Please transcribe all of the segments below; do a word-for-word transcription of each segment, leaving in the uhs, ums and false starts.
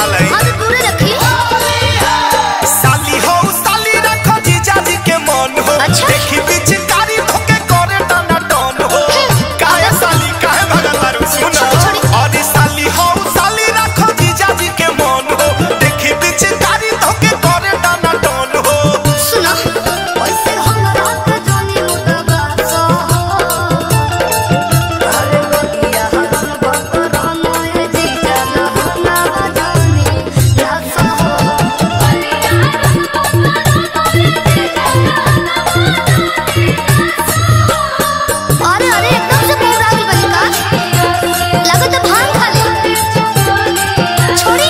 लाई अरे दूर रखी साली हो साली रखो जीजा जी के मन हो। अच्छा? देखी पिचकारी धोके करे टना टन हो। काहे साली काहे भगल मारू सुनो। अरे साली हो साली रखो जीजा जी के मन हो। देखी पिचकारी धोके करे टना टन हो। सुनो ओइसे हम रात जानी मुदबा सो अरे बगिया हम बकरा मोए जीजा लहना जानी ना सो अरे अरे एकदम से पूरा भी बनी का लगत भांग खा ले छोड़ी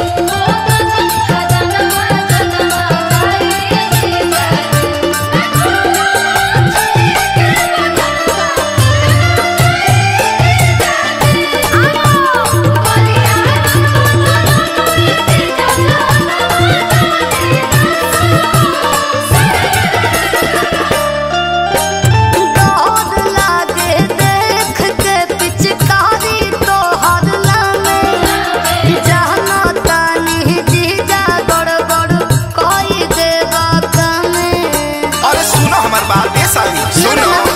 डर लागे देख के पिचकारी तो हरला में जहना तानी जीजा गड़बड़ कोई देवा कमे अरे सुनो हमार बात ए साली सुनो।